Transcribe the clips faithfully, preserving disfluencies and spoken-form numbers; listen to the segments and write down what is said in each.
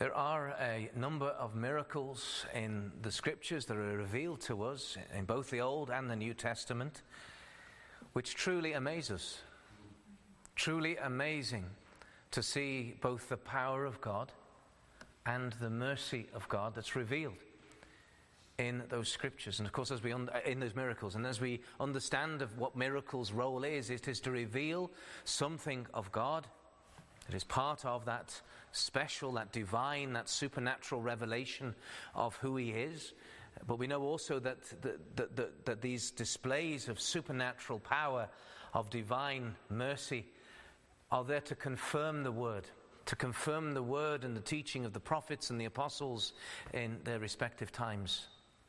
There are a number of miracles in the Scriptures that are revealed to us in both the Old and the New Testament, which truly amaze us. Truly amazing to see both the power of God and the mercy of God that's revealed in those Scriptures. And of course, as we un- in those miracles, and as we understand of what miracles' role is, it is to reveal something of God. It is part of that special, that divine, that supernatural revelation of who He is. But we know also that, that, that, that, that these displays of supernatural power, of divine mercy, are there to confirm the Word, to confirm the Word and the teaching of the prophets and the apostles in their respective times.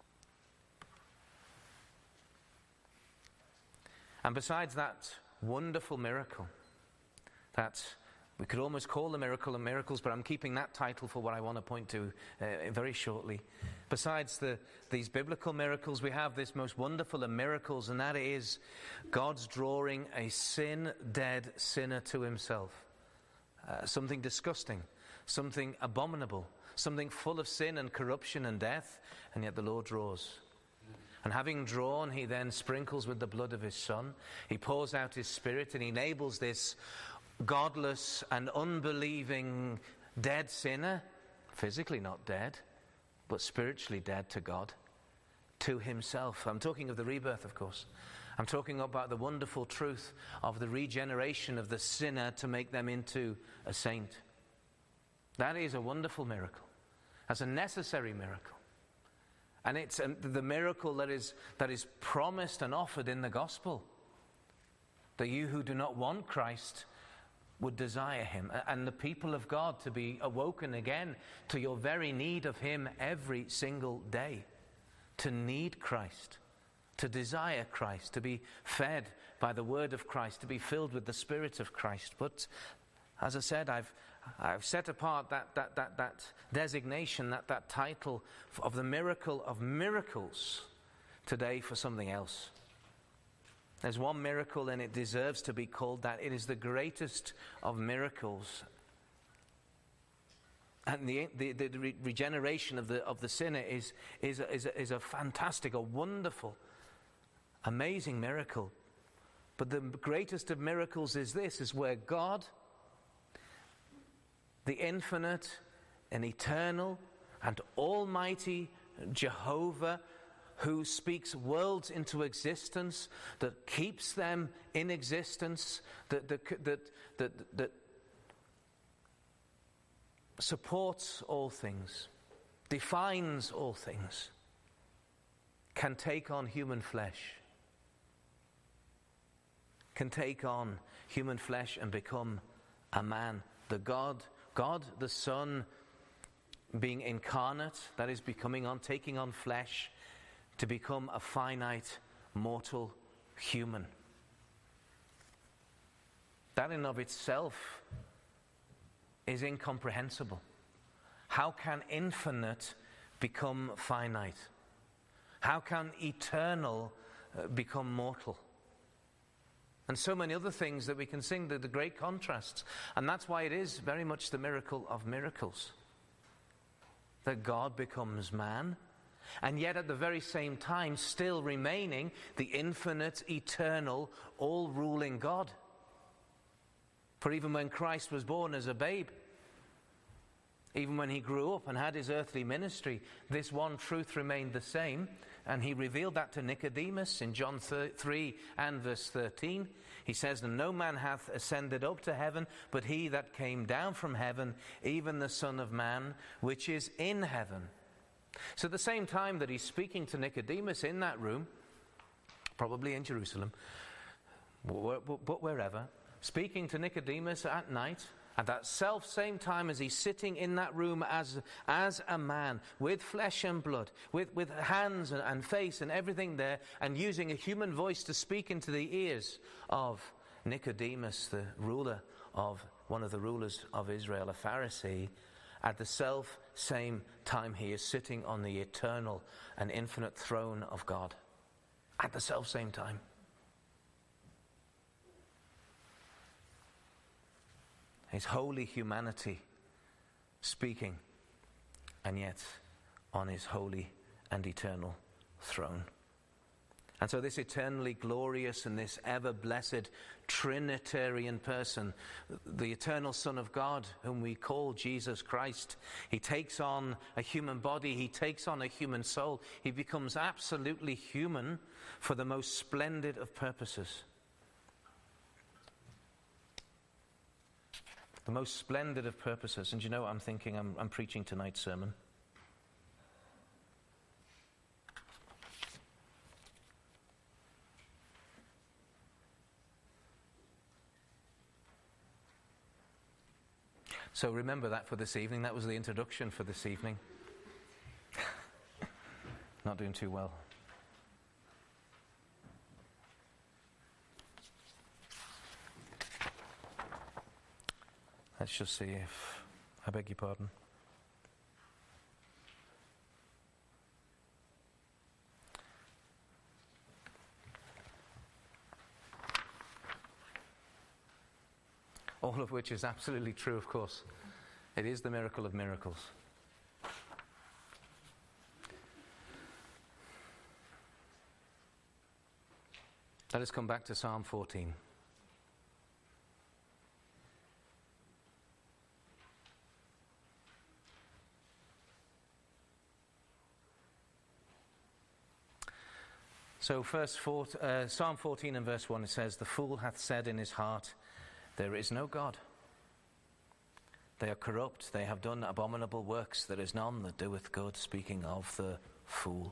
And besides that wonderful miracle, that we could almost call the miracle of miracles, but I'm keeping that title for what I want to point to uh, very shortly. Besides the, these biblical miracles, we have this most wonderful of miracles, and that is God's drawing a sin-dead sinner to Himself. Uh, something disgusting, something abominable, something full of sin and corruption and death, and yet the Lord draws. And having drawn, He then sprinkles with the blood of His Son. He pours out His Spirit and enables this godless and unbelieving dead sinner, physically not dead, but spiritually dead to God, to Himself. I'm talking of the rebirth, of course. I'm talking about the wonderful truth of the regeneration of the sinner to make them into a saint. That is a wonderful miracle. That's a necessary miracle. And it's the miracle that is, that is promised and offered in the gospel. That you who do not want Christ would desire Him, and the people of God to be awoken again to your very need of Him every single day, to need Christ, to desire Christ, to be fed by the word of Christ, to be filled with the Spirit of Christ. But as I said, I've I've set apart that that that that designation, that that title of the miracle of miracles today for something else. There's one miracle, and it deserves to be called that. It is the greatest of miracles. And the, the, the re- regeneration of the of the sinner is, is, a, is, a, is a fantastic, a wonderful, amazing miracle. But the greatest of miracles is this, is where God, the infinite and eternal and almighty Jehovah, who speaks worlds into existence, that keeps them in existence, that that that that, that supports all things, defines all things, can take on human flesh, can take on human flesh and become a man. The God, God the Son, being incarnate, that is becoming on, taking on flesh, to become a finite, mortal human. That in of itself is incomprehensible. How can infinite become finite? How can eternal uh, become mortal? And so many other things that we can sing, the, the great contrasts. And that's why it is very much the miracle of miracles. That God becomes man, and yet at the very same time still remaining the infinite, eternal, all-ruling God. For even when Christ was born as a babe, even when He grew up and had His earthly ministry, this one truth remained the same, and He revealed that to Nicodemus in John three and verse thirteen. He says, "And no man hath ascended up to heaven, but He that came down from heaven, even the Son of Man, which is in heaven." So at the same time that He's speaking to Nicodemus in that room, probably in Jerusalem, but wherever, speaking to Nicodemus at night, at that self same time as He's sitting in that room as, as a man, with flesh and blood, with, with hands and, and face and everything there, and using a human voice to speak into the ears of Nicodemus, the ruler of, one of the rulers of Israel, a Pharisee. At the self same time He is sitting on the eternal and infinite throne of God. At the self same time. His holy humanity speaking and yet on his holy and eternal throne. And so this eternally glorious and this ever-blessed Trinitarian person, the eternal Son of God, whom we call Jesus Christ, he takes on a human body, he takes on a human soul, he becomes absolutely human for the most splendid of purposes. The most splendid of purposes. And you know what I'm thinking? I'm, I'm preaching tonight's sermon. So remember that for this evening. That was the introduction for this evening. Not doing too well. Let's just see if... I beg your pardon. All of which is absolutely true, of course. It is the miracle of miracles. Let us come back to Psalm fourteen. So first, four, uh, Psalm fourteen and verse one, it says, "The fool hath said in his heart, there is no God. They are corrupt, they have done abominable works, there is none that doeth good," speaking of the fool.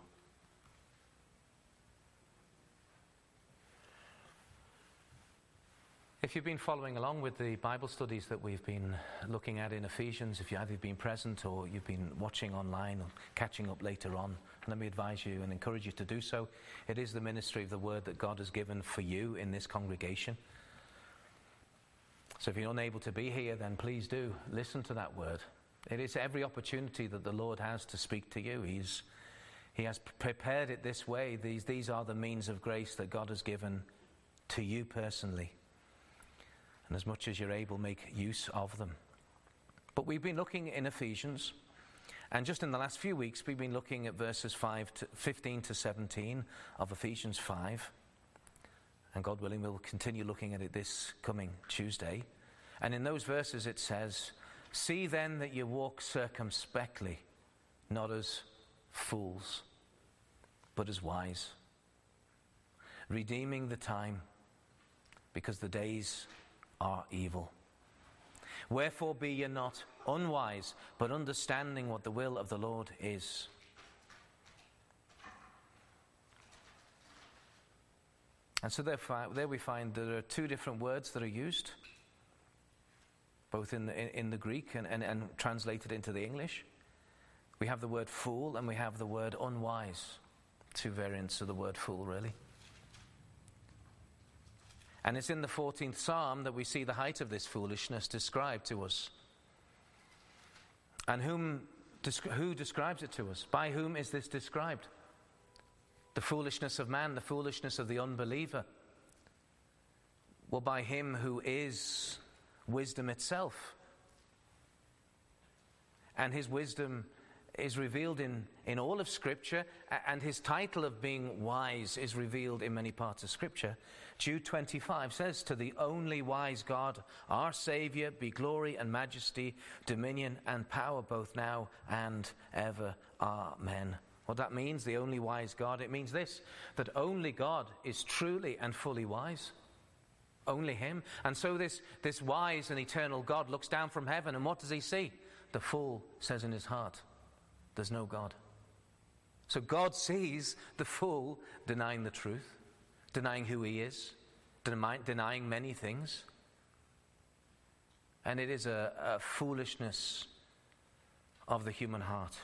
If you've been following along with the Bible studies that we've been looking at in Ephesians, if you've either been present or you've been watching online or catching up later on, let me advise you and encourage you to do so. It is the ministry of the word that God has given for you in this congregation. So if you're unable to be here, then please do listen to that word. It is every opportunity that the Lord has to speak to you. He's, he has prepared it this way. These, these are the means of grace that God has given to you personally. And as much as you're able, make use of them. But we've been looking in Ephesians, and just in the last few weeks, we've been looking at verses five to fifteen to seventeen of Ephesians five. And God willing, we'll continue looking at it this coming Tuesday. And in those verses it says, "See then that you walk circumspectly, not as fools, but as wise, redeeming the time, because the days are evil. Wherefore be ye not unwise, but understanding what the will of the Lord is." And so there, there we find there are two different words that are used, both in the, in, in the Greek and, and, and translated into the English. We have the word fool and we have the word unwise. Two variants of the word fool, really. And it's in the fourteenth Psalm that we see the height of this foolishness described to us. And whom, who describes it to us? By whom is this described? The foolishness of man, the foolishness of the unbeliever. Well, by him who is wisdom itself. And his wisdom is revealed in, in all of Scripture, and his title of being wise is revealed in many parts of Scripture. Jude twenty-five says, "To the only wise God, our Saviour, be glory and majesty, dominion and power, both now and ever. Amen." What that means, the only wise God, it means this, that only God is truly and fully wise. Only him. And so this, this wise and eternal God looks down from heaven, and what does he see? The fool says in his heart, there's no God. So God sees the fool denying the truth, denying who he is, denying many things. And it is a, a foolishness of the human heart.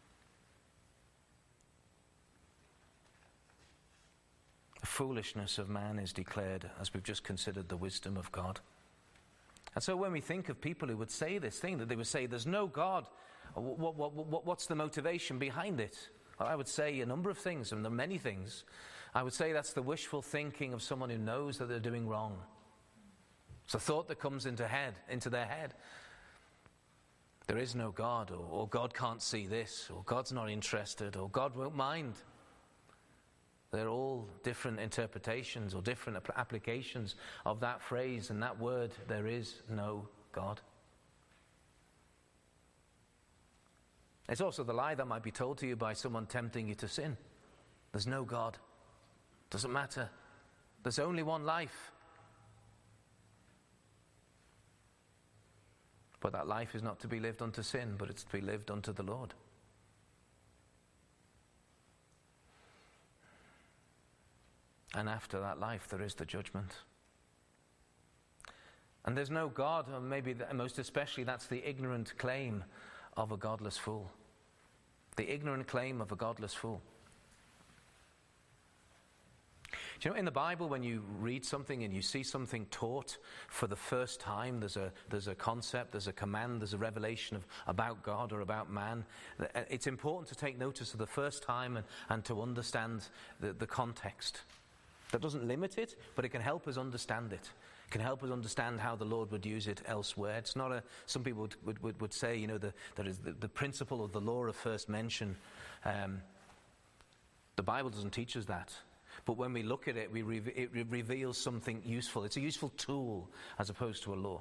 The foolishness of man is declared, as we've just considered, the wisdom of God. And so when we think of people who would say this thing, that they would say, there's no God, what, what, what, what's the motivation behind it? Well, I would say a number of things, and there are many things. I would say that's the wishful thinking of someone who knows that they're doing wrong. It's a thought that comes into head, into their head. there is no God, or, or God can't see this, or God's not interested, or God won't mind. They're all different interpretations or different applications of that phrase and that word, there is no God. It's also the lie that might be told to you by someone tempting you to sin. There's no God. Doesn't matter. There's only one life. But that life is not to be lived unto sin, but it's to be lived unto the Lord. And after that life, there is the judgment. And there's no God, or maybe most especially that's the ignorant claim of a godless fool. The ignorant claim of a godless fool. Do you know, in the Bible, when you read something and you see something taught for the first time, there's a there's a concept, there's a command, there's a revelation of about God or about man. It's important to take notice of the first time and, and to understand the, the context. That doesn't limit it, but it can help us understand it. It can help us understand how the Lord would use it elsewhere. It's not a, some people would, would, would, would say, you know, the, that is the, the principle of the law of first mention. Um, the Bible doesn't teach us that. But when we look at it, we re- it re- reveals something useful. It's a useful tool as opposed to a law.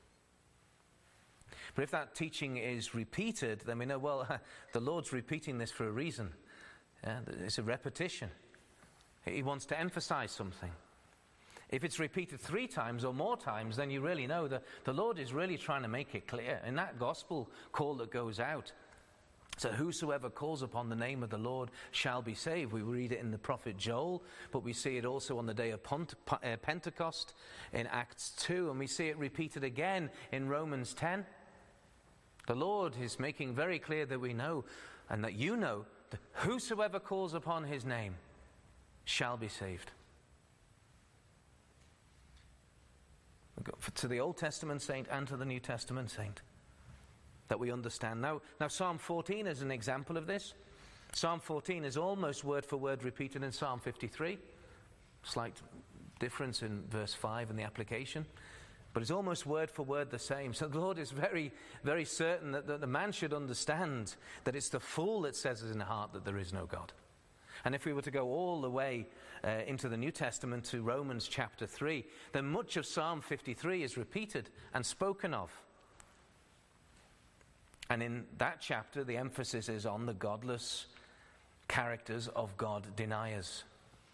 But if that teaching is repeated, then we know, well, the Lord's repeating this for a reason. Yeah, it's a repetition. He wants to emphasize something. If it's repeated three times or more times, then you really know that the Lord is really trying to make it clear. In that gospel call that goes out, so whosoever calls upon the name of the Lord shall be saved. We read it in the prophet Joel, but we see it also on the day of Pentecost in Acts two, and we see it repeated again in Romans ten. The Lord is making very clear that we know, and that you know, that whosoever calls upon his name shall be saved. To the Old Testament saint and to the New Testament saint, that we understand. Now, now Psalm fourteen is an example of this. Psalm fourteen is almost word for word repeated in Psalm fifty-three. Slight difference in verse five in the application, but it's almost word for word the same. So the Lord is very, very certain that, that the man should understand that it's the fool that says in the heart that there is no God. And if we were to go all the way uh, into the New Testament to Romans chapter three, then much of Psalm fifty-three is repeated and spoken of. And in that chapter, the emphasis is on the godless characters of God deniers.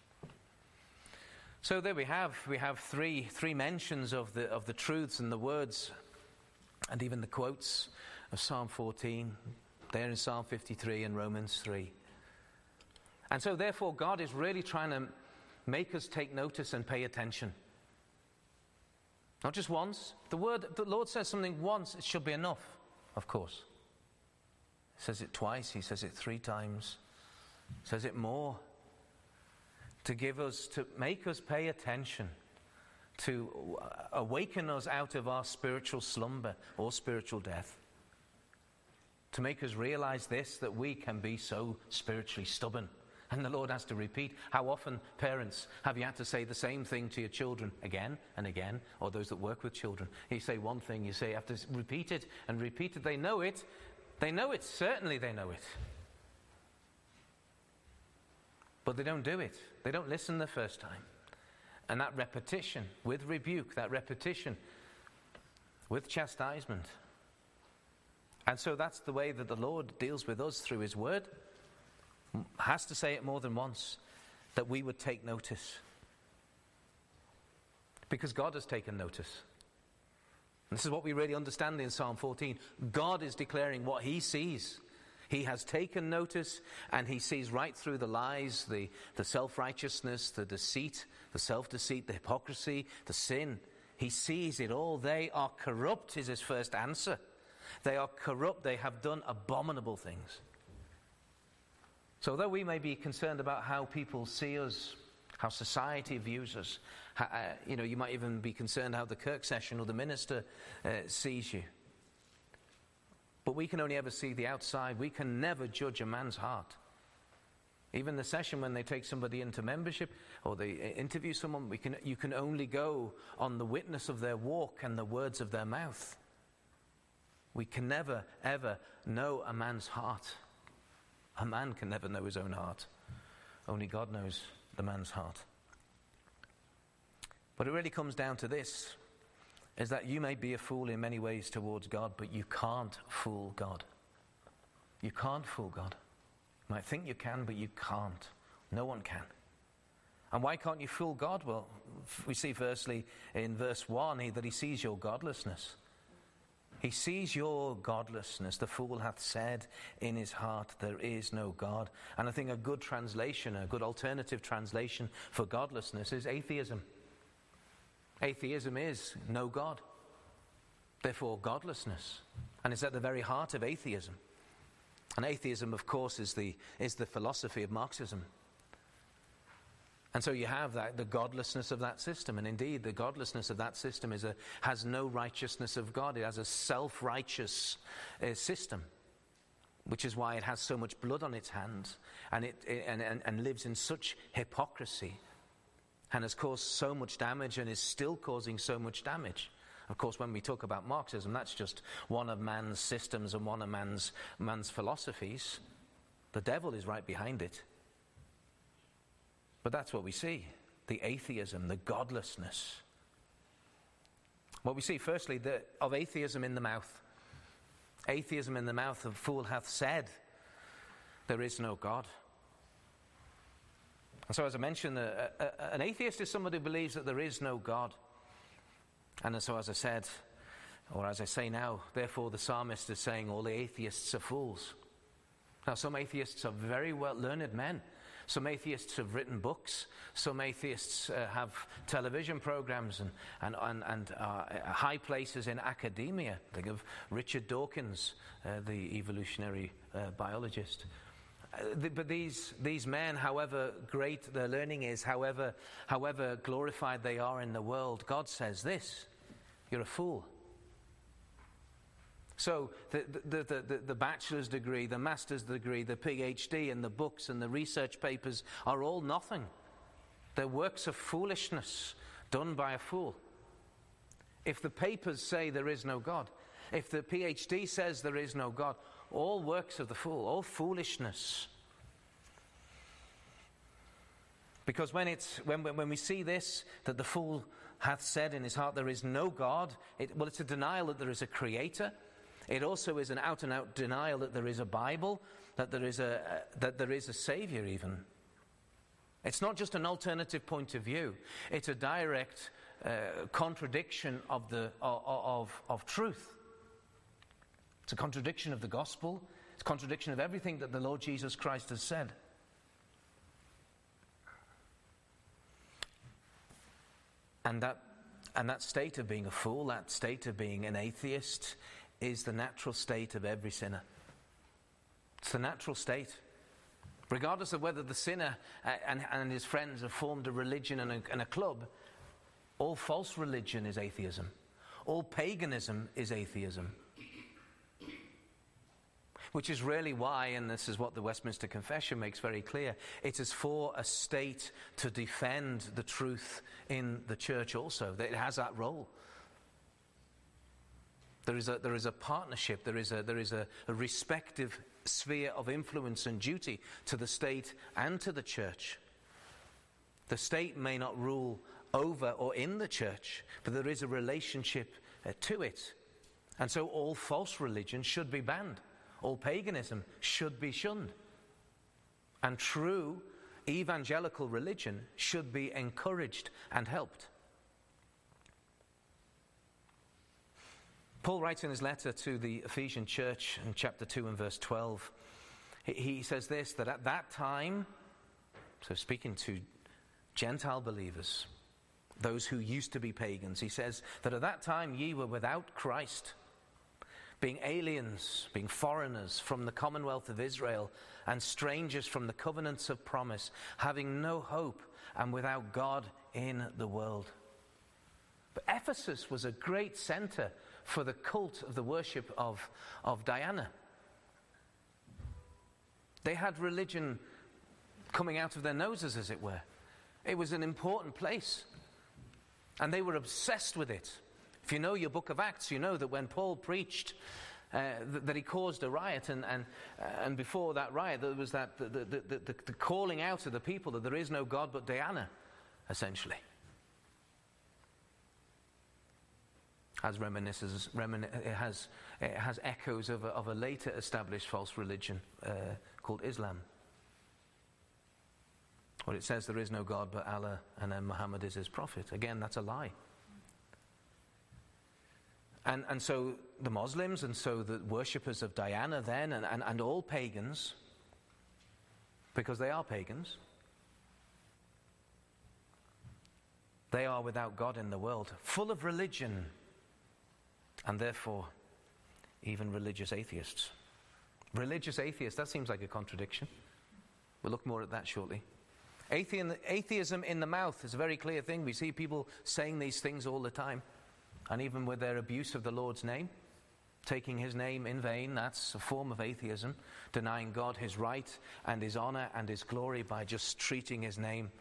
So there we have, we have three three mentions of the of the truths and the words, and even the quotes of Psalm fourteen, there in Psalm fifty-three and Romans three. And so therefore God is really trying to make us take notice and pay attention. Not just once. The word, the Lord says something once, it should be enough, of course. He says it twice, he says it three times, he says it more. To give us, to make us pay attention, to awaken us out of our spiritual slumber or spiritual death. To make us realize this, that we can be so spiritually stubborn. And the Lord has to repeat. How often, parents, have you had to say the same thing to your children again and again, or those that work with children? You say one thing, you say you have to repeat it and repeat it. They know it. They know it. Certainly they know it. But they don't do it. They don't listen the first time. And that repetition with rebuke, that repetition with chastisement. And so that's the way that the Lord deals with us through his word. Has to say it more than once, that we would take notice. Because God has taken notice. And this is what we really understand in Psalm fourteen. God is declaring what he sees. He has taken notice, and he sees right through the lies, the, the self-righteousness, the deceit, the self-deceit, the hypocrisy, the sin. He sees it all. They are corrupt, is his first answer. They are corrupt. They have done abominable things. So although we may be concerned about how people see us, how society views us, how, uh, you know, you might even be concerned how the Kirk session or the minister uh, sees you. But we can only ever see the outside. We can never judge a man's heart. Even the session when they take somebody into membership or they interview someone, we can, you can only go on the witness of their walk and the words of their mouth. We can never, ever know a man's heart. A man can never know his own heart. Only God knows the man's heart. But it really comes down to this, is that you may be a fool in many ways towards God, but you can't fool God. You can't fool God. You might think you can, but you can't. No one can. And why can't you fool God? Well, we see firstly in verse one he, that he sees your godlessness. He sees your godlessness. The fool hath said in his heart, there is no God. And I think a good translation, a good alternative translation for godlessness is atheism. Atheism is no God. Therefore, godlessness. And it's at the very heart of atheism. And atheism, of course, is the, is the philosophy of Marxism. And so you have that, the godlessness of that system. And indeed, the godlessness of that system is a, has no righteousness of God. It has a self-righteous uh, system, which is why it has so much blood on its hands and, it, it, and, and, and lives in such hypocrisy and has caused so much damage and is still causing so much damage. Of course, when we talk about Marxism, that's just one of man's systems and one of man's, man's philosophies. The devil is right behind it. But that's what we see, the atheism, the godlessness. What we see, firstly, the, of atheism in the mouth. Atheism in the mouth of fool hath said, there is no God. And so as I mentioned, a, a, an atheist is somebody who believes that there is no God. And so as I said, or as I say now, therefore the psalmist is saying all the atheists are fools. Now some atheists are very well learned men. Some atheists have written books. Some atheists uh, have television programs and, and, and, and uh, high places in academia. Think of Richard Dawkins, uh, the evolutionary uh, biologist. Uh, the, but these, these men, however great their learning is, however, however glorified they are in the world, God says this, you're a fool. So the, the, the, the, the bachelor's degree, the master's degree, the PhD and the books and the research papers are all nothing. They're works of foolishness done by a fool. If the papers say there is no God, if the PhD says there is no God, all works of the fool, all foolishness. Because when, it's, when, when we see this, that the fool hath said in his heart there is no God, it, well, it's a denial that there is a creator. It also is an out-and-out denial that there is a Bible, that there is a, uh, that there is a Savior even. It's not just an alternative point of view. It's a direct uh, contradiction of, the, of, of, of truth. It's a contradiction of the gospel. It's a contradiction of everything that the Lord Jesus Christ has said. And that, and that state of being a fool, that state of being an atheist, is the natural state of every sinner. It's the natural state. Regardless of whether the sinner and, and his friends have formed a religion and a, and a club, all false religion is atheism. All paganism is atheism. Which is really why, and this is what the Westminster Confession makes very clear, it is for a state to defend the truth in the church also, that it has that role. There is a, there is a partnership, there is, a, there is a, a respective sphere of influence and duty to the state and to the church. The state may not rule over or in the church, but there is a relationship uh, to it. And so all false religion should be banned. All paganism should be shunned. And true evangelical religion should be encouraged and helped. Paul writes in his letter to the Ephesian church in chapter two and verse twelve, he, he says this, that at that time, so speaking to Gentile believers, those who used to be pagans, he says that at that time ye were without Christ, being aliens, being foreigners from the commonwealth of Israel, and strangers from the covenants of promise, having no hope and without God in the world. But Ephesus was a great center for the cult of the worship of, of Diana. They had religion coming out of their noses, as it were. It was an important place. And they were obsessed with it. If you know your book of Acts, you know that when Paul preached uh, th- that he caused a riot, and and, uh, and before that riot there was that the, the, the, the, the calling out of the people that there is no God but Diana, essentially. Has reminiscences, remin- it has it has echoes of a, of a later established false religion uh, called Islam. Well, it says there is no God but Allah, and then Muhammad is his prophet. Again, that's a lie. And and so the Muslims, and so the worshippers of Diana then, and, and, and all pagans, because they are pagans, they are without God in the world, full of religion, and therefore even religious atheists. Religious atheists, that seems like a contradiction. We'll look more at that shortly. Atheism in the mouth is a very clear thing. We see people saying these things all the time. And even with their abuse of the Lord's name, taking his name in vain, that's a form of atheism, denying God his right and his honor and his glory by just treating his name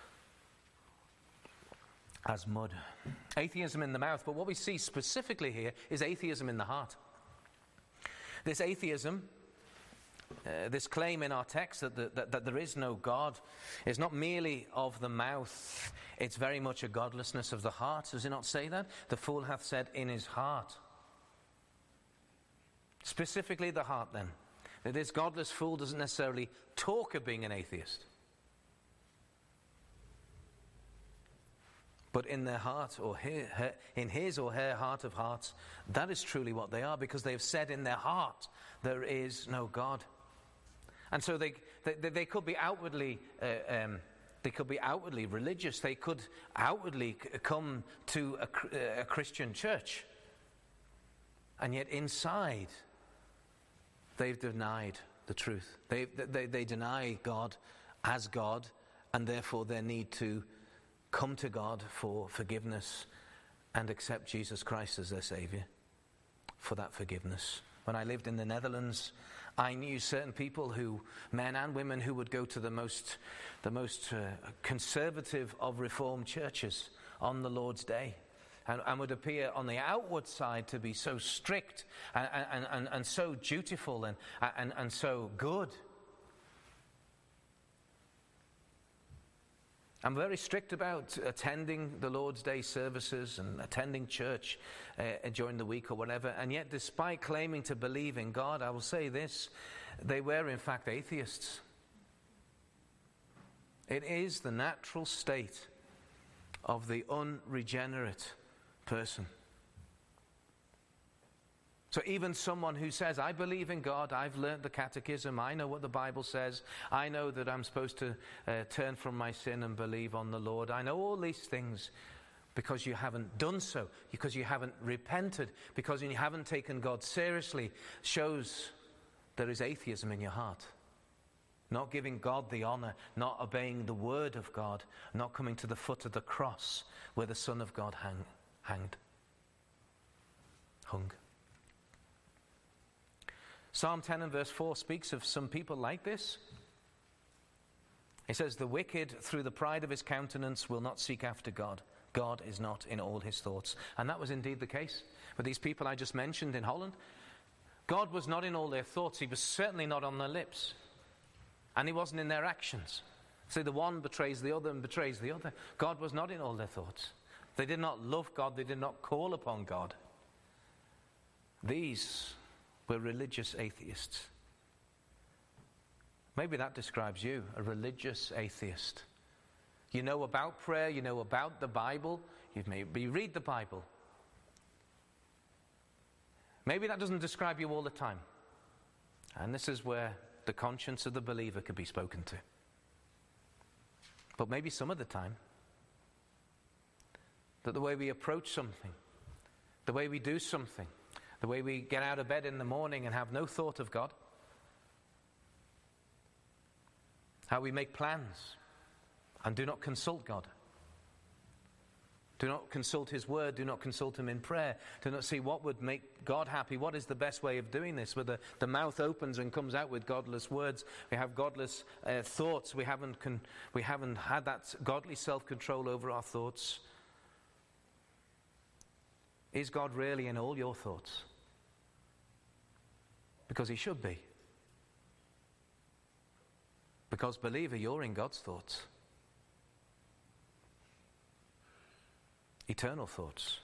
as mud. Atheism in the mouth, but what we see specifically here is atheism in the heart. This atheism, uh, this claim in our text that, the, that, that there is no God, is not merely of the mouth, it's very much a godlessness of the heart. Does it not say that? The fool hath said in his heart. Specifically the heart then. That this godless fool doesn't necessarily talk of being an atheist. But in their heart, or her, her, in his or her heart of hearts, that is truly what they are, because they have said in their heart, there is no God. And so they they, they could be outwardly uh, um, they could be outwardly religious. They could outwardly c- come to a, a Christian church, and yet inside they've denied the truth. They they they deny God as God, and therefore their need to come to God for forgiveness and accept Jesus Christ as their Savior for that forgiveness. When I lived in the Netherlands, I knew certain people who, men and women, who would go to the most, the most uh, conservative of Reformed churches on the Lord's Day, and, and would appear on the outward side to be so strict and, and, and, and so dutiful and, and, and so good. I'm very strict about attending the Lord's Day services and attending church uh, during the week or whatever. And yet, despite claiming to believe in God, I will say this, they were in fact atheists. It is the natural state of the unregenerate person. So even someone who says, I believe in God, I've learnt the catechism, I know what the Bible says, I know that I'm supposed to uh, turn from my sin and believe on the Lord, I know all these things, because you haven't done so, because you haven't repented, because you haven't taken God seriously, shows there is atheism in your heart. Not giving God the honor, not obeying the word of God, not coming to the foot of the cross where the Son of God hang, hanged, hung. Psalm ten and verse four speaks of some people like this. It says, the wicked through the pride of his countenance will not seek after God. God is not in all his thoughts. And that was indeed the case with these people I just mentioned in Holland. God was not in all their thoughts. He was certainly not on their lips. And he wasn't in their actions. So the one betrays the other and betrays the other. God was not in all their thoughts. They did not love God. They did not call upon God. These were religious atheists. Maybe that describes you, a religious atheist. You know about prayer, you know about the Bible, you maybe read the Bible. Maybe that doesn't describe you all the time. And this is where the conscience of the believer could be spoken to. But maybe some of the time, that the way we approach something, the way we do something, the way we get out of bed in the morning and have no thought of God, how we make plans and do not consult God, do not consult his word, do not consult him in prayer, do not see what would make God happy, what is the best way of doing this, where the, the mouth opens and comes out with godless words, we have godless uh, thoughts, we haven't, con- we haven't had that godly self-control over our thoughts. Is God really in all your thoughts? Because he should be. Because, believer, you're in God's thoughts. Eternal thoughts.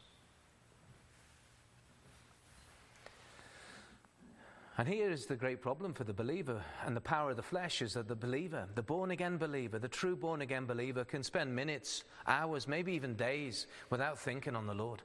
And here is the great problem for the believer, and the power of the flesh is that the believer, the born-again believer, the true born-again believer can spend minutes, hours, maybe even days without thinking on the Lord.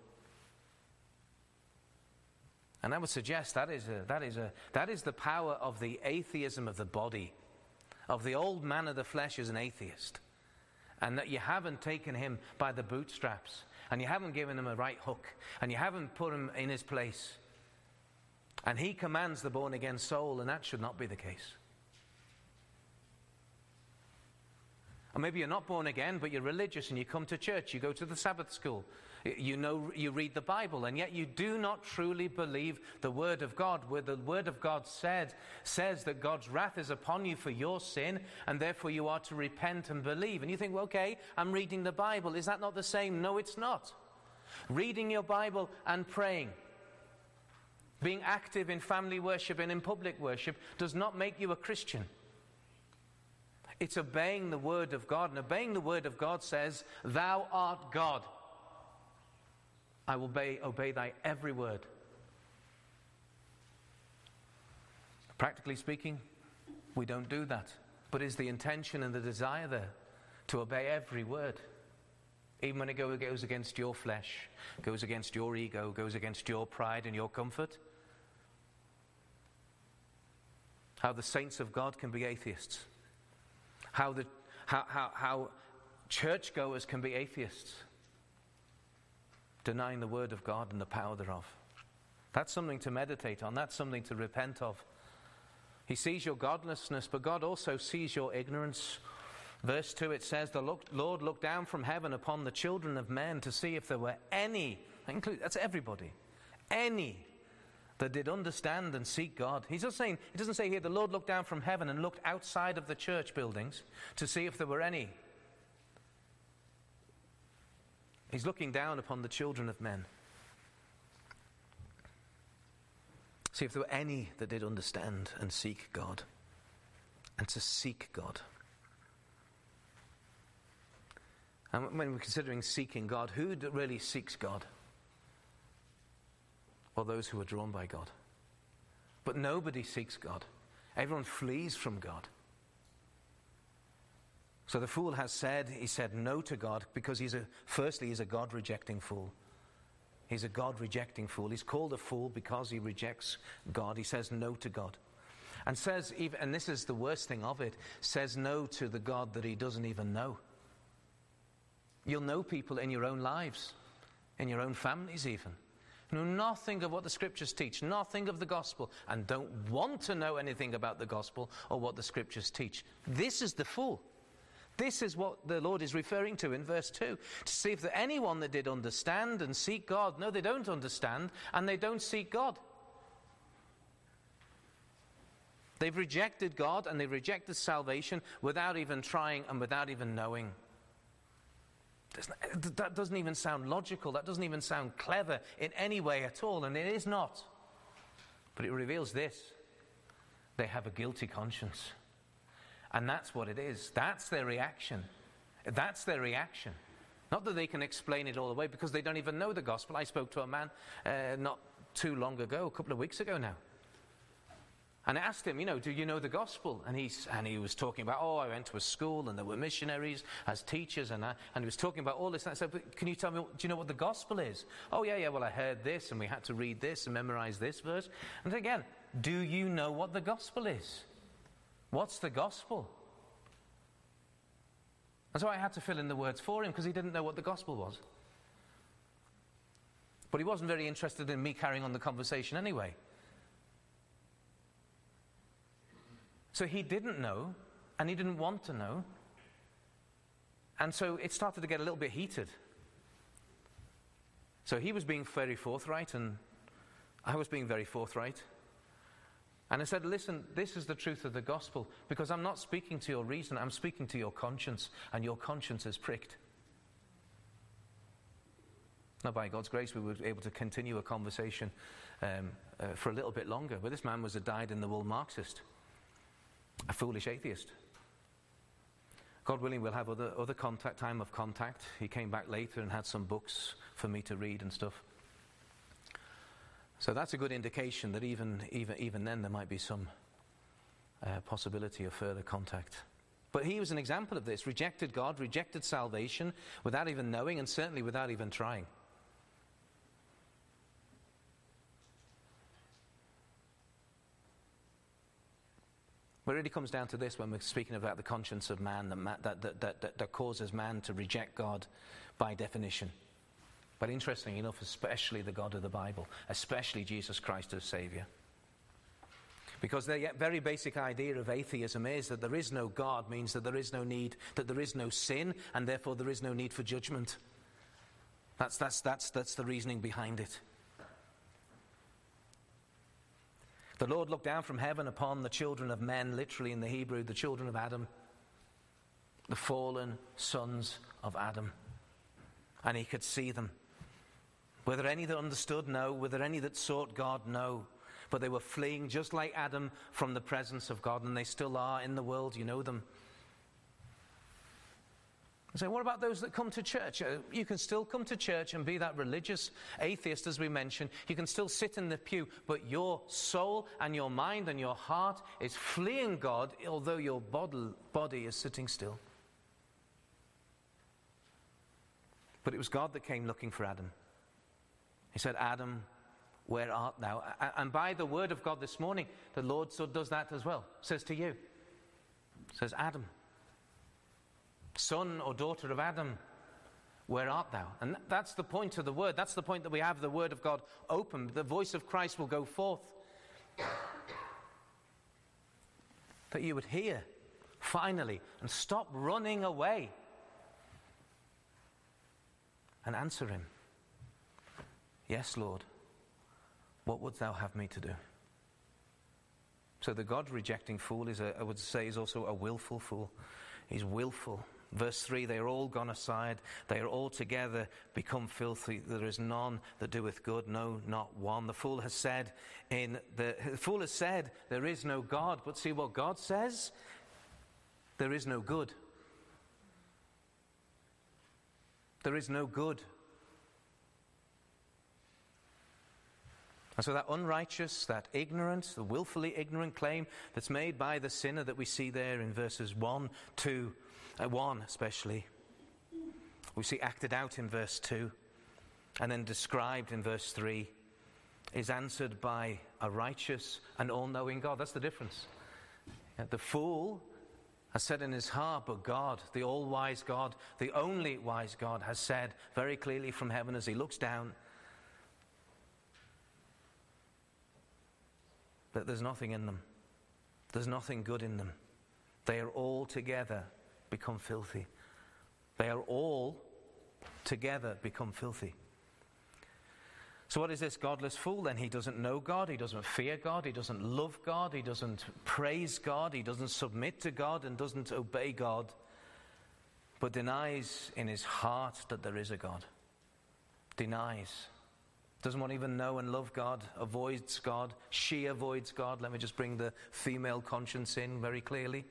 And I would suggest that is, a, that is, a, that is the power of the atheism of the body, of the old man of the flesh as an atheist, and that you haven't taken him by the bootstraps, and you haven't given him a right hook, and you haven't put him in his place. And he commands the born-again soul, and that should not be the case. Or maybe you're not born again, but you're religious and you come to church, you go to the Sabbath school, you know, you read the Bible, and yet you do not truly believe the Word of God, where the Word of God said, says that God's wrath is upon you for your sin, and therefore you are to repent and believe. And you think, well, okay, I'm reading the Bible. Is that not the same? No, it's not. Reading your Bible and praying, being active in family worship and in public worship, does not make you a Christian. It's obeying the Word of God. And obeying the Word of God says, thou art God. I will obey, obey thy every word. Practically speaking, we don't do that. But is the intention and the desire there to obey every word? Even when it goes against your flesh, goes against your ego, goes against your pride and your comfort? How the saints of God can be atheists. How the how how, how churchgoers can be atheists, denying the word of God and the power thereof. That's something to meditate on. That's something to repent of. He sees your godlessness, but God also sees your ignorance. Verse two, it says, the Lord looked down from heaven upon the children of men to see if there were any, that's everybody, any that did understand and seek God. He's just saying, it doesn't say here, the Lord looked down from heaven and looked outside of the church buildings to see if there were any. He's looking down upon the children of men. See if there were any that did understand and seek God. And to seek God. And when we're considering seeking God, who really seeks God? Well, those who are drawn by God. But nobody seeks God. Everyone flees from God. So the fool has said, he said no to God because he's a, firstly, he's a God-rejecting fool. He's a God-rejecting fool. He's called a fool because he rejects God. He says no to God. And says, even, and this is the worst thing of it, says no to the God that he doesn't even know. You'll know people in your own lives, in your own families even, know nothing of what the scriptures teach, nothing of the gospel, and don't want to know anything about the gospel or what the scriptures teach. This is the fool. This is what the Lord is referring to in verse two. To see if there anyone that did understand and seek God. No, they don't understand and they don't seek God. They've rejected God and they've rejected salvation without even trying and without even knowing. That doesn't even sound logical. That doesn't even sound clever in any way at all, and it is not. But it reveals this. They have a guilty conscience. And that's what it is. That's their reaction. That's their reaction. Not that they can explain it all away, because they don't even know the gospel. I spoke to a man uh, not too long ago, a couple of weeks ago now. And I asked him, you know, do you know the gospel? And, he's, and he was talking about, oh, I went to a school and there were missionaries as teachers. And, I, and he was talking about all this. And I said, but can you tell me, do you know what the gospel is? Oh, yeah, yeah, well, I heard this and we had to read this and memorize this verse. And again, do you know what the gospel is? What's the gospel? And so I had to fill in the words for him because he didn't know what the gospel was. But he wasn't very interested in me carrying on the conversation anyway. So he didn't know, and he didn't want to know. And so it started to get a little bit heated. So he was being very forthright, and I was being very forthright. And I said, listen, this is the truth of the gospel, because I'm not speaking to your reason, I'm speaking to your conscience, and your conscience is pricked. Now, by God's grace, we were able to continue a conversation um, uh, for a little bit longer. But this man was a dyed-in-the-wool Marxist, a foolish atheist. God willing, we'll have other, other contact, time of contact. He came back later and had some books for me to read and stuff. So that's a good indication that even, even, even then there might be some uh, possibility of further contact. But he was an example of this. Rejected God, rejected salvation without even knowing, and certainly without even trying. But it really comes down to this when we're speaking about the conscience of man that, ma- that, that, that, that, that causes man to reject God by definition. But interestingly enough, especially the God of the Bible, especially Jesus Christ as Saviour. Because the very basic idea of atheism is that there is no God means that there is no need, that there is no sin, and therefore there is no need for judgment. That's, that's, that's, that's the reasoning behind it. The Lord looked down from heaven upon the children of men, literally in the Hebrew, the children of Adam, the fallen sons of Adam. And he could see them. Were there any that understood? No. Were there any that sought God? No. But they were fleeing just like Adam from the presence of God, and they still are in the world. You know them. I say, what about those that come to church? Uh, you can still come to church and be that religious atheist, as we mentioned. You can still sit in the pew, but your soul and your mind and your heart is fleeing God, although your body, body is sitting still. But it was God that came looking for Adam. He said, Adam, where art thou? And by the word of God this morning, the Lord so does that as well. Says to you, says, Adam, son or daughter of Adam, where art thou? And that's the point of the word. That's the point that we have the word of God open. The voice of Christ will go forth. That you would hear, finally, and stop running away. And answer him. Yes, Lord. What wouldst thou have me to do? So the God-rejecting fool is, a, I would say, is also a willful fool. He's willful. Verse three, they are all gone aside. They are all together become filthy. There is none that doeth good, no, not one. The fool has said, in the, the fool has said, there is no God. But see what God says? There is no good. There is no good. And so that unrighteous, that ignorant, the willfully ignorant claim that's made by the sinner that we see there in verses one, two, uh, one especially, we see acted out in verse two, and then described in verse three, is answered by a righteous and all-knowing God. That's the difference. The fool has said in his heart, but God, the all-wise God, the only wise God, has said very clearly from heaven as he looks down that there's nothing in them. There's nothing good in them. They are all together become filthy. They are all together become filthy. So what is this godless fool then? He doesn't know God, he doesn't fear God, he doesn't love God, he doesn't praise God, he doesn't submit to God and doesn't obey God, but denies in his heart that there is a God. Denies. Doesn't want to even know and love God, avoids God, she avoids God. Let me just bring the female conscience in very clearly.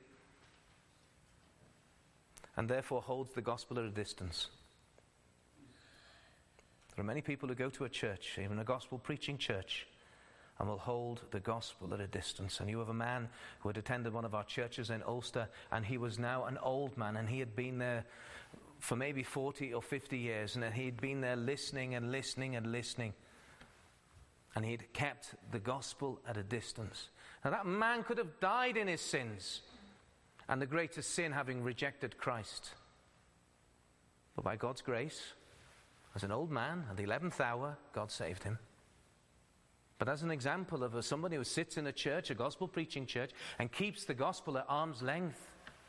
And therefore holds the gospel at a distance. There are many people who go to a church, even a gospel preaching church, and will hold the gospel at a distance. And you have a man who had attended one of our churches in Ulster, and he was now an old man, and he had been there for maybe forty or fifty years, and he'd been there listening and listening and listening. And he'd kept the gospel at a distance. Now that man could have died in his sins, and the greatest sin having rejected Christ. But by God's grace, as an old man at the eleventh hour, God saved him. But as an example of a, somebody who sits in a church, a gospel preaching church, and keeps the gospel at arm's length.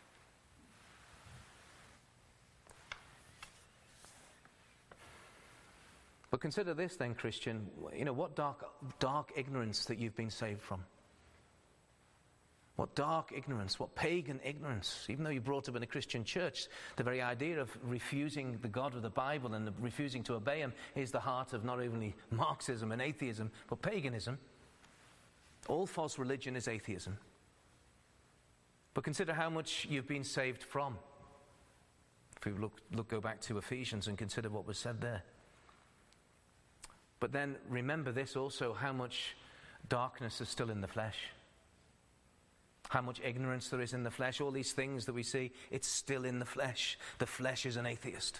But consider this then, Christian, you know, what dark, dark ignorance that you've been saved from. What dark ignorance, what pagan ignorance. Even though you're brought up in a Christian church, the very idea of refusing the God of the Bible and refusing to obey him is the heart of not only Marxism and atheism, but paganism. All false religion is atheism. But consider how much you've been saved from. If we look, look, go back to Ephesians and consider what was said there. But then remember this also, how much darkness is still in the flesh. How much ignorance there is in the flesh. All these things that we see, it's still in the flesh. The flesh is an atheist.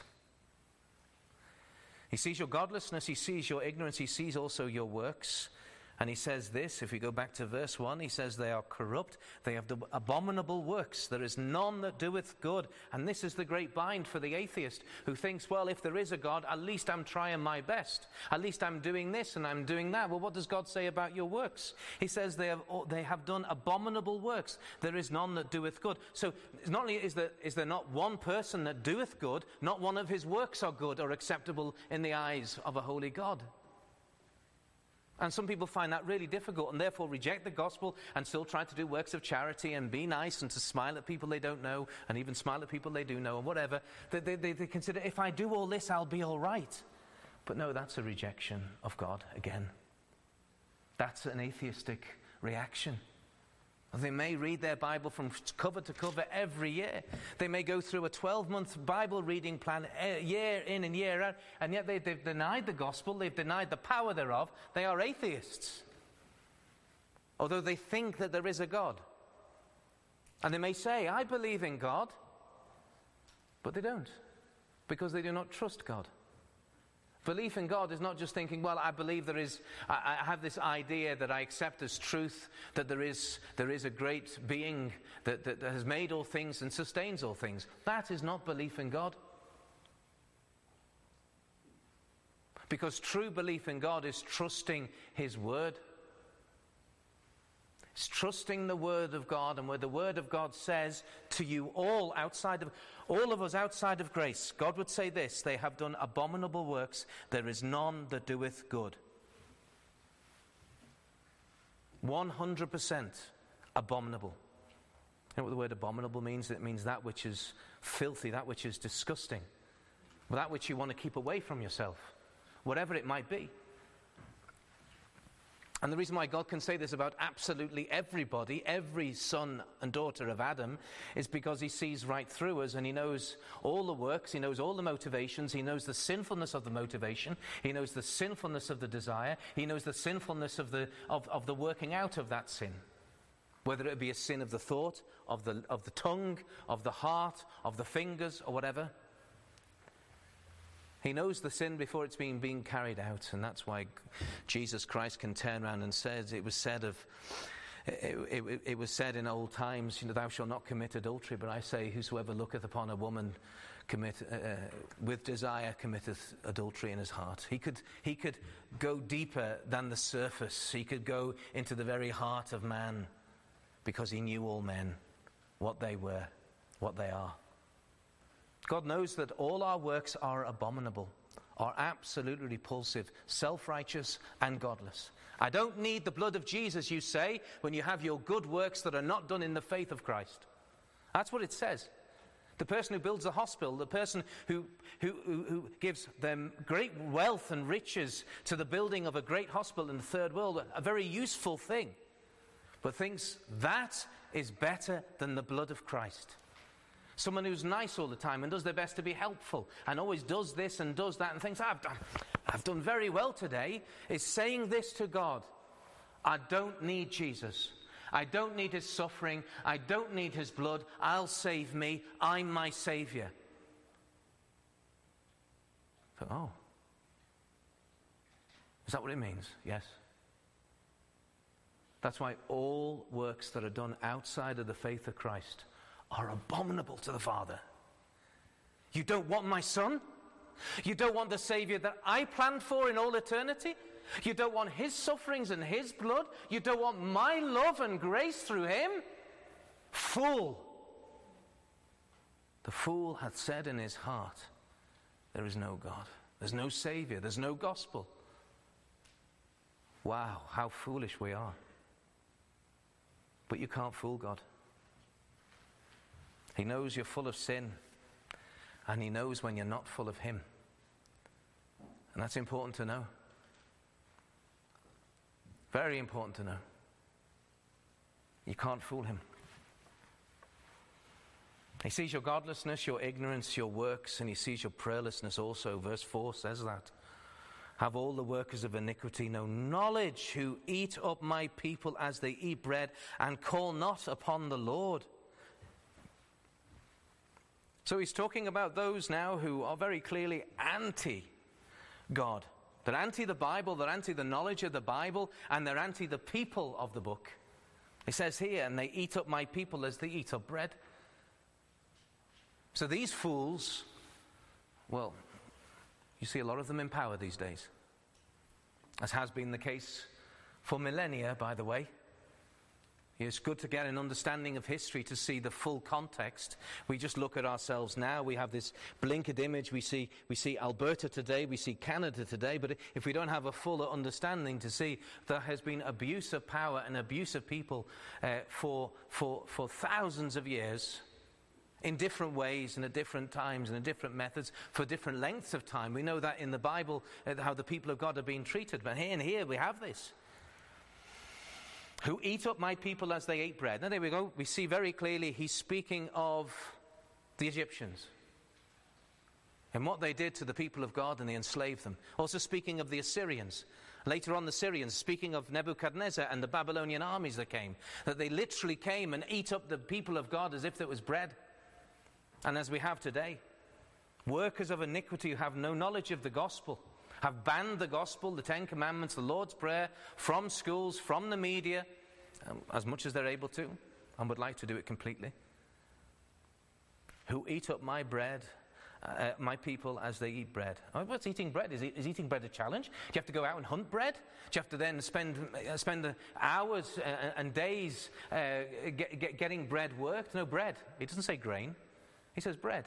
He sees your godlessness, he sees your ignorance, he sees also your works. And he says this, if we go back to verse one, he says they are corrupt, they have abominable works, there is none that doeth good. And this is the great bind for the atheist who thinks, well, if there is a God, at least I'm trying my best. At least I'm doing this and I'm doing that. Well, what does God say about your works? He says they have, they have done abominable works, there is none that doeth good. So not only is there, is there not one person that doeth good, not one of his works are good or acceptable in the eyes of a holy God. And some people find that really difficult and therefore reject the gospel and still try to do works of charity and be nice and to smile at people they don't know and even smile at people they do know and whatever. They, they, they, they consider, if I do all this, I'll be all right. But no, that's a rejection of God again. That's an atheistic reaction. They may read their Bible from cover to cover every year. They may go through a twelve-month Bible reading plan year in and year out, and yet they, they've denied the gospel, they've denied the power thereof. They are atheists, although they think that there is a God. And they may say, I believe in God, but they don't, because they do not trust God. Belief in God is not just thinking, well, I believe there is, I, I have this idea that I accept as truth, that there is, there is a great being that, that, that has made all things and sustains all things. That is not belief in God. Because true belief in God is trusting his word. It's trusting the word of God, and where the word of God says to you all outside of, all of us outside of grace, God would say this, they have done abominable works, there is none that doeth good. one hundred percent abominable. You know what the word abominable means? It means that which is filthy, that which is disgusting, that which you want to keep away from yourself, whatever it might be. And the reason why God can say this about absolutely everybody, every son and daughter of Adam, is because he sees right through us and he knows all the works, he knows all the motivations, he knows the sinfulness of the motivation, he knows the sinfulness of the desire, he knows the sinfulness of the, of, of the working out of that sin. Whether it be a sin of the thought, of the, of the tongue, of the heart, of the fingers, or whatever. He knows the sin before it's been being carried out, and that's why Jesus Christ can turn around and says, it was said of, it, it, it was said in old times, you know, thou shalt not commit adultery, but I say, whosoever looketh upon a woman commit, uh, with desire committeth adultery in his heart. He could, he could go deeper than the surface. He could go into the very heart of man, because he knew all men, what they were, what they are. God knows that all our works are abominable, are absolutely repulsive, self-righteous and godless. I don't need the blood of Jesus, you say, when you have your good works that are not done in the faith of Christ. That's what it says. The person who builds a hospital, the person who, who, who, who gives them great wealth and riches to the building of a great hospital in the third world, a very useful thing, but thinks that is better than the blood of Christ. Someone who's nice all the time and does their best to be helpful and always does this and does that and thinks, I've done, I've done very well today, is saying this to God. I don't need Jesus. I don't need his suffering. I don't need his blood. I'll save me. I'm my Savior. So, oh. Is that what it means? Yes. That's why all works that are done outside of the faith of Christ are abominable to the Father. You don't want my Son? You don't want the Savior that I planned for in all eternity? You don't want his sufferings and his blood? You don't want my love and grace through him? Fool! The fool hath said in his heart, there is no God. There's no Savior. There's no gospel. Wow, how foolish we are. But you can't fool God. He knows you're full of sin, and he knows when you're not full of him. And that's important to know. Very important to know. You can't fool him. He sees your godlessness, your ignorance, your works, and he sees your prayerlessness also. Verse four says that. Have all the workers of iniquity no knowledge, who eat up my people as they eat bread, and call not upon the Lord. So he's talking about those now who are very clearly anti-God. They're anti the Bible, they're anti the knowledge of the Bible, and they're anti the people of the book. It says here, and they eat up my people as they eat up bread. So these fools, well, you see a lot of them in power these days. As has been the case for millennia, by the way. It's good to get an understanding of history to see the full context. We just look at ourselves now. We have this blinkered image. We see we see Alberta today. We see Canada today. But if we don't have a fuller understanding to see there has been abuse of power and abuse of people uh, for for for thousands of years, in different ways and at different times and in different methods for different lengths of time. We know that in the Bible, uh, how the people of God are being treated. But here and here we have this. Who eat up my people as they ate bread. Now there we go. We see very clearly he's speaking of the Egyptians and what they did to the people of God, and they enslaved them. Also speaking of the Assyrians. Later on the Syrians, speaking of Nebuchadnezzar and the Babylonian armies that came. That they literally came and ate up the people of God as if it was bread. And as we have today, workers of iniquity who have no knowledge of the gospel, have banned the gospel, the Ten Commandments, the Lord's Prayer, from schools, from the media, um, as much as they're able to, and would like to do it completely. Who eat up my bread, uh, my people as they eat bread. Oh, what's eating bread? Is, is eating bread a challenge? Do you have to go out and hunt bread? Do you have to then spend uh, spend the hours uh, and days uh, get, get, getting bread worked? No, bread. It doesn't say grain. He says bread.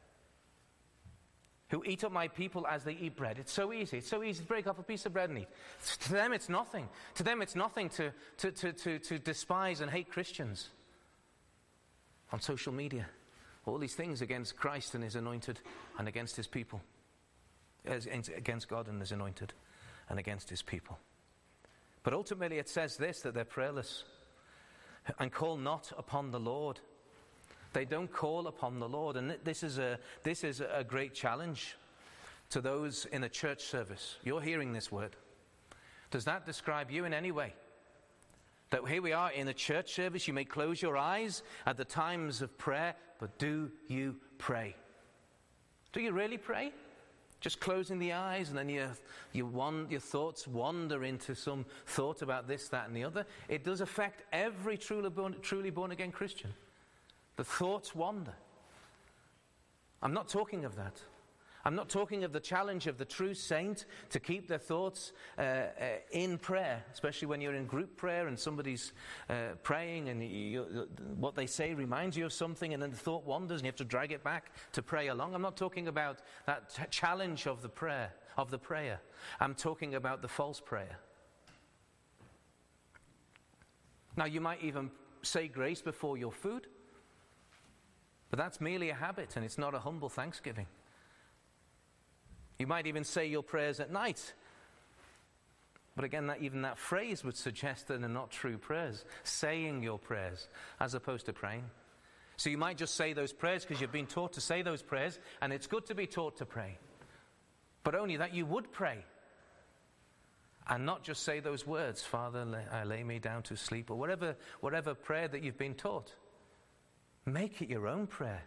Who eat up my people as they eat bread. It's so easy. It's so easy to break off a piece of bread and eat. To them it's nothing. To them it's nothing to, to, to, to, to despise and hate Christians on social media. All these things against Christ and his anointed and against his people. Against God and his anointed and against his people. But ultimately it says this, that they're prayerless. And call not upon the Lord. They don't call upon the Lord. And this is a this is a great challenge to those in a church service. You're hearing this word. Does that describe you in any way? That here we are in a church service. You may close your eyes at the times of prayer, but do you pray? Do you really pray? Just closing the eyes and then your, your, one, your thoughts wander into some thought about this, that and the other. It does affect every truly born, truly born again Christian. The thoughts wander. I'm not talking of that. I'm not talking of the challenge of the true saint to keep their thoughts uh, uh, in prayer, especially when you're in group prayer and somebody's uh, praying and you, what they say reminds you of something and then the thought wanders and you have to drag it back to pray along. I'm not talking about that t- challenge of the prayer, of the prayer. I'm talking about the false prayer. Now you might even say grace before your food. But that's merely a habit, and it's not a humble thanksgiving. You might even say your prayers at night. But again, that, even that phrase would suggest that they're not true prayers. Saying your prayers, as opposed to praying. So you might just say those prayers because you've been taught to say those prayers, and it's good to be taught to pray. But only that you would pray. And not just say those words, Father, I lay me down to sleep, or whatever, whatever prayer that you've been taught. Make it your own prayer.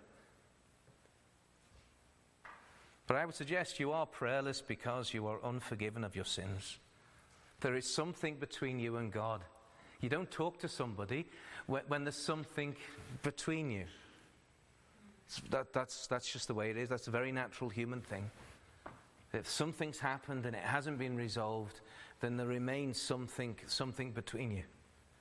But I would suggest you are prayerless because you are unforgiven of your sins. There is something between you and God. You don't talk to somebody when, when there's something between you. That, that's, that's just the way it is. That's a very natural human thing. If something's happened and it hasn't been resolved, then there remains something, something between you.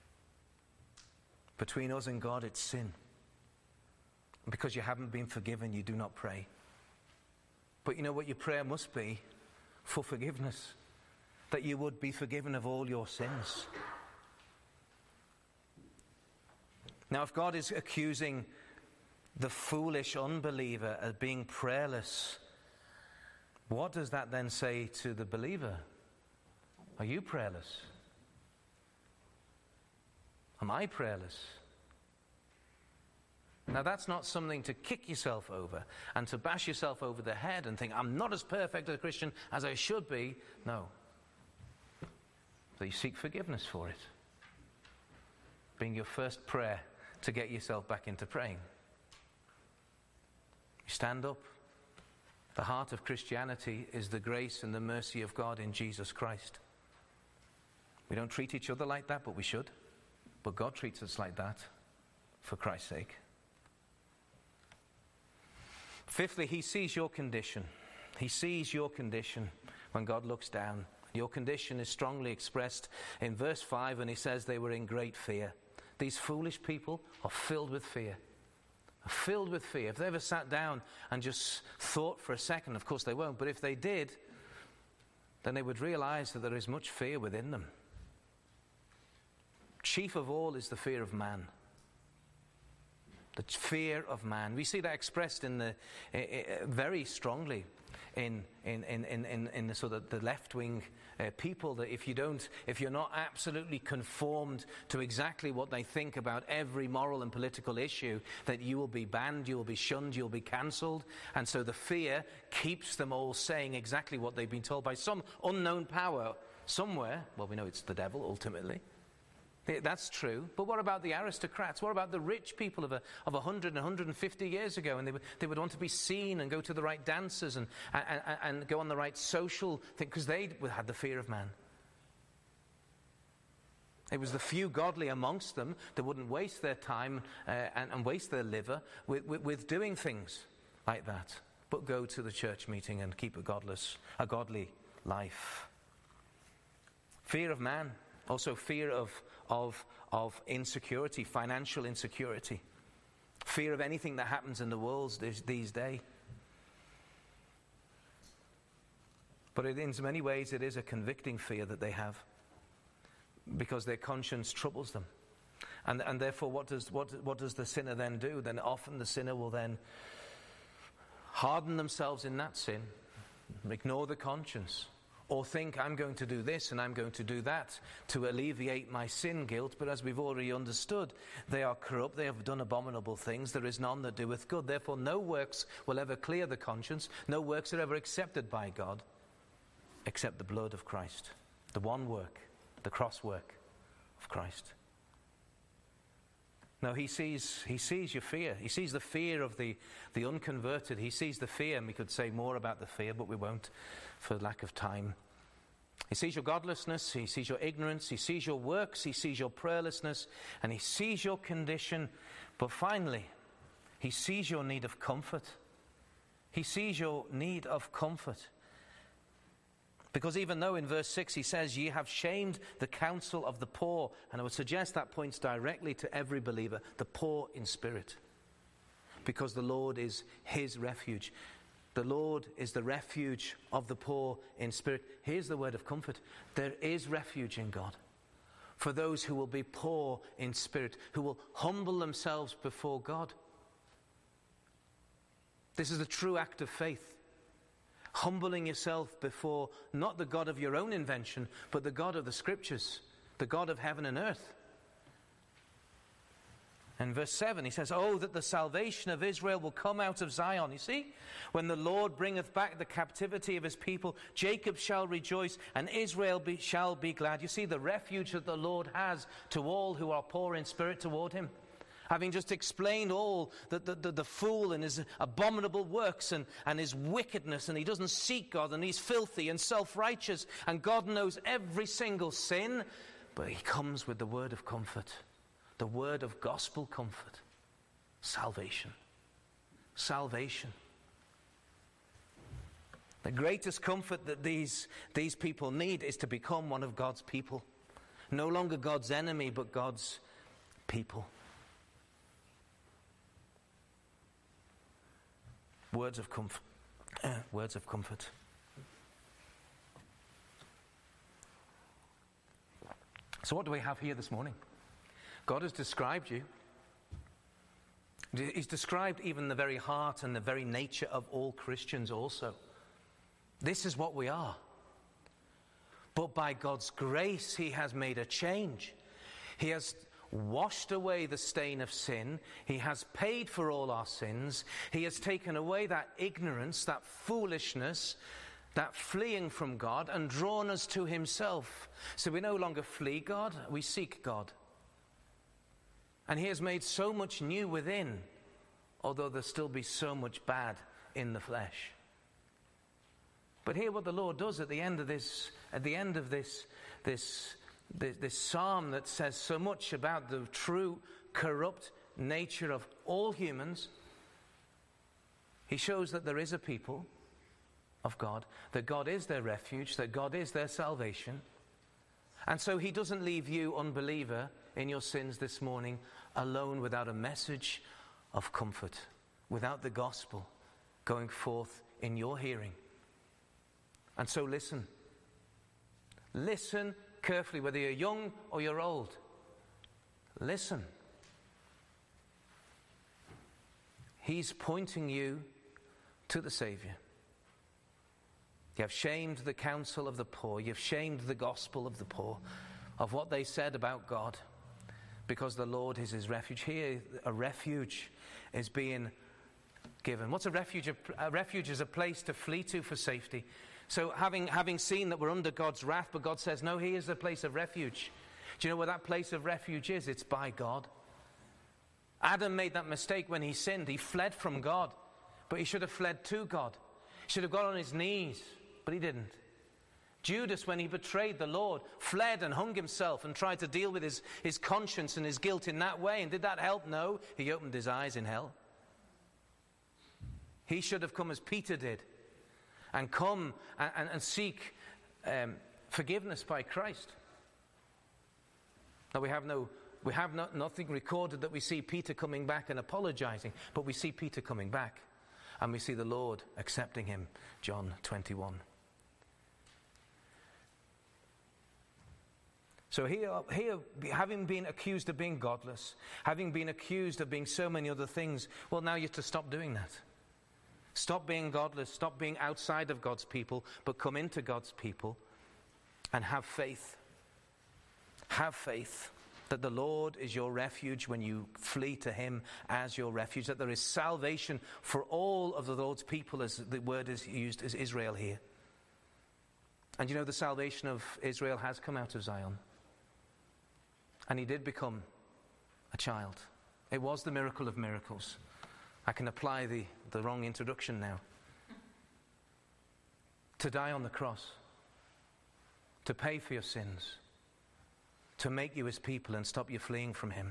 Between us and God, it's sin. Because you haven't been forgiven, you do not pray. But you know what your prayer must be? For forgiveness. That you would be forgiven of all your sins. Now, if God is accusing the foolish unbeliever of being prayerless, what does that then say to the believer? Are you prayerless? Am I prayerless? Now, that's not something to kick yourself over and to bash yourself over the head and think, I'm not as perfect a Christian as I should be. No. So you seek forgiveness for it, being your first prayer to get yourself back into praying. You stand up. The heart of Christianity is the grace and the mercy of God in Jesus Christ. We don't treat each other like that, but we should. But God treats us like that for Christ's sake. Fifthly, he sees your condition. He sees your condition when God looks down. Your condition is strongly expressed in verse five, and he says they were in great fear. These foolish people are filled with fear. Are filled with fear. If they ever sat down and just thought for a second, of course they won't, but if they did, then they would realize that there is much fear within them. Chief of all is the fear of man. The fear of man. We see that expressed in the uh, uh, very strongly in in in in in the sort of the left-wing uh, people. That if you don't, if you're not absolutely conformed to exactly what they think about every moral and political issue, that you will be banned, you will be shunned, you'll be cancelled. And so the fear keeps them all saying exactly what they've been told by some unknown power somewhere. Well, we know it's the devil ultimately. That's true. But what about the aristocrats? What about the rich people of a, of one hundred and one hundred fifty years ago? And they would, they would want to be seen and go to the right dances and, and, and go on the right social thing because they had the fear of man. It was the few godly amongst them that wouldn't waste their time uh, and, and waste their liver with, with, with doing things like that, but go to the church meeting and keep a godless, a godly life. Fear of man. Also fear of, of, of insecurity, financial insecurity. Fear of anything that happens in the world these, these days. But it, in many ways it is a convicting fear that they have, because their conscience troubles them. And, and therefore what does, what, what does the sinner then do? Then often the sinner will then harden themselves in that sin, ignore the conscience, or think, I'm going to do this and I'm going to do that to alleviate my sin guilt. But as we've already understood, they are corrupt, they have done abominable things, there is none that doeth good. Therefore no works will ever clear the conscience, no works are ever accepted by God, except the blood of Christ. The one work, the cross work of Christ. No, he sees he sees your fear. He sees the fear of the, the unconverted. He sees the fear, and we could say more about the fear, but we won't for lack of time. He sees your godlessness, he sees your ignorance, he sees your works, he sees your prayerlessness, and he sees your condition. But finally, he sees your need of comfort. He sees your need of comfort. Because even though in verse six he says, ye have shamed the counsel of the poor, and I would suggest that points directly to every believer, the poor in spirit. Because the Lord is his refuge. The Lord is the refuge of the poor in spirit. Here's the word of comfort. There is refuge in God for those who will be poor in spirit, who will humble themselves before God. This is a true act of faith. Humbling yourself before not the God of your own invention, but the God of the Scriptures, the God of heaven and earth. In verse seven he says, oh, that the salvation of Israel will come out of Zion. You see, when the Lord bringeth back the captivity of his people, Jacob shall rejoice and Israel be, shall be glad. You see the refuge that the Lord has to all who are poor in spirit toward him. Having just explained all the, the, the, the fool and his abominable works and, and his wickedness, and he doesn't seek God, and he's filthy and self-righteous, and God knows every single sin, but he comes with the word of comfort, the word of gospel comfort, salvation. Salvation. The greatest comfort that these, these people need is to become one of God's people. No longer God's enemy, but God's people. Words of comfort. Uh, words of comfort. So what do we have here this morning? God has described you He's described even the very heart and the very nature of all Christians also. This is what we are. But by God's grace, he has made a change. He has washed away the stain of sin. He has paid for all our sins. He has taken away that ignorance, that foolishness, that fleeing from God, and drawn us to himself. So we no longer flee God, we seek God. And he has made so much new within, although there still be so much bad in the flesh. But hear what the Lord does at the end of this, at the end of this, this, this, this psalm that says so much about the true corrupt nature of all humans. He shows that there is a people of God, that God is their refuge, that God is their salvation. And so he doesn't leave you, unbeliever, in your sins this morning, alone without a message of comfort, without the gospel going forth in your hearing. And so listen. Listen carefully, whether you're young or you're old. Listen. He's pointing you to the Savior. You have shamed the counsel of the poor. You've shamed the gospel of the poor, of what they said about God, because the Lord is his refuge. Here, a refuge is being given. What's a refuge? A refuge is a place to flee to for safety. So having, having seen that we're under God's wrath, but God says, no, he is the place of refuge. Do you know where that place of refuge is? It's by God. Adam made that mistake when he sinned. He fled from God, but he should have fled to God. He should have got on his knees, but he didn't. Judas, when he betrayed the Lord, fled and hung himself and tried to deal with his, his conscience and his guilt in that way. And did that help? No. He opened his eyes in hell. He should have come as Peter did and come and, and, and seek um, forgiveness by Christ. Now we have no, we have not, nothing recorded that we see Peter coming back and apologizing, but we see Peter coming back and we see the Lord accepting him. John twenty-one. So here, here, having been accused of being godless, having been accused of being so many other things, well, now you have to stop doing that. Stop being godless, stop being outside of God's people, but come into God's people and have faith. Have faith that the Lord is your refuge when you flee to him as your refuge, that there is salvation for all of the Lord's people, as the word is used as Israel here. And you know, the salvation of Israel has come out of Zion. And he did become a child. It was the miracle of miracles. I can apply the, the wrong introduction now. To die on the cross. To pay for your sins. To make you his people and stop you fleeing from him.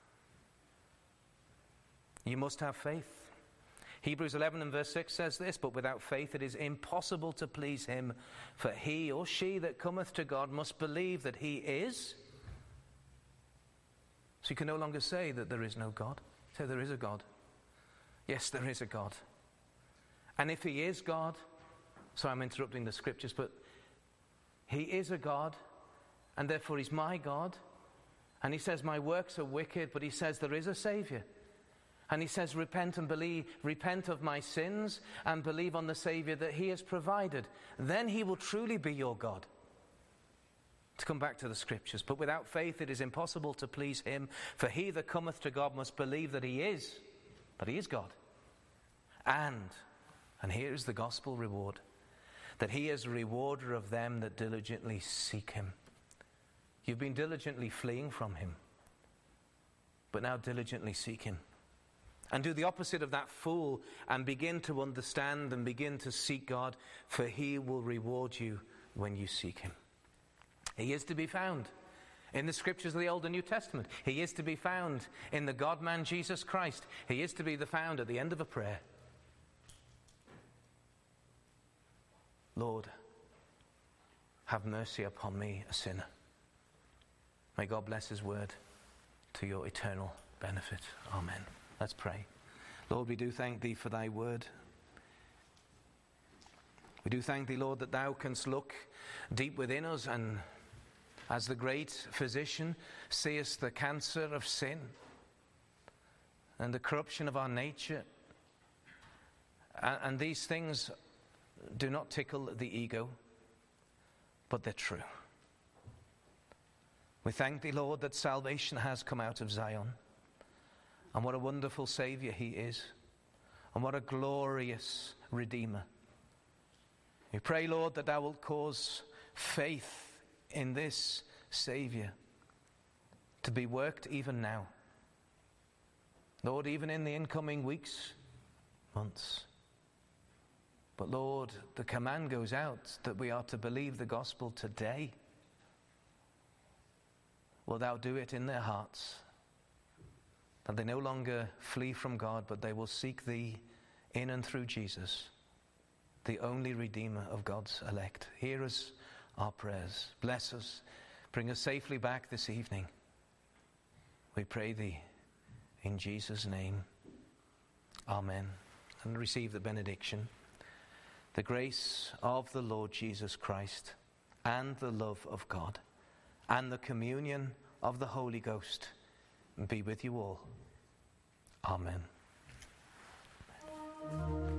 You must have faith. Hebrews eleven and verse six says this, but without faith it is impossible to please him. For he or she that cometh to God must believe that he is. So you can no longer say that there is no God. Say there is a God. Yes, there is a God. And if he is God, so I'm interrupting the scriptures, but he is a God, and therefore he's my God. And he says my works are wicked, but he says there is a Savior. And he says repent and believe, repent of my sins and believe on the Savior that he has provided. Then he will truly be your God. To come back to the scriptures. But without faith it is impossible to please him. For he that cometh to God must believe that he is, that he is God. And, and here is the gospel reward, that he is a rewarder of them that diligently seek him. You've been diligently fleeing from him, but now diligently seek him. And do the opposite of that fool and begin to understand and begin to seek God, for he will reward you when you seek him. He is to be found in the scriptures of the Old and New Testament. He is to be found in the God-man Jesus Christ. He is to be the found at the end of a prayer. Lord, have mercy upon me, a sinner. May God bless his word to your eternal benefit. Amen. Let's pray. Lord, we do thank thee for thy word. We do thank thee, Lord, that thou canst look deep within us and as the great physician seest the cancer of sin. and the corruption of our nature. And, and these things do not tickle the ego, but they're true. We thank thee, Lord, that salvation has come out of Zion. And what a wonderful Savior he is. And what a glorious Redeemer. We pray, Lord, that thou wilt cause faith in this Savior to be worked even now. Lord, even in the incoming weeks, months. But Lord, the command goes out that we are to believe the gospel today. Will thou do it in their hearts, that they no longer flee from God, but they will seek thee in and through Jesus, the only Redeemer of God's elect. Hear us our prayers. Bless us. Bring us safely back this evening. We pray thee in Jesus' name. Amen. And receive the benediction. The grace of the Lord Jesus Christ and the love of God and the communion of the Holy Ghost be with you all. Amen.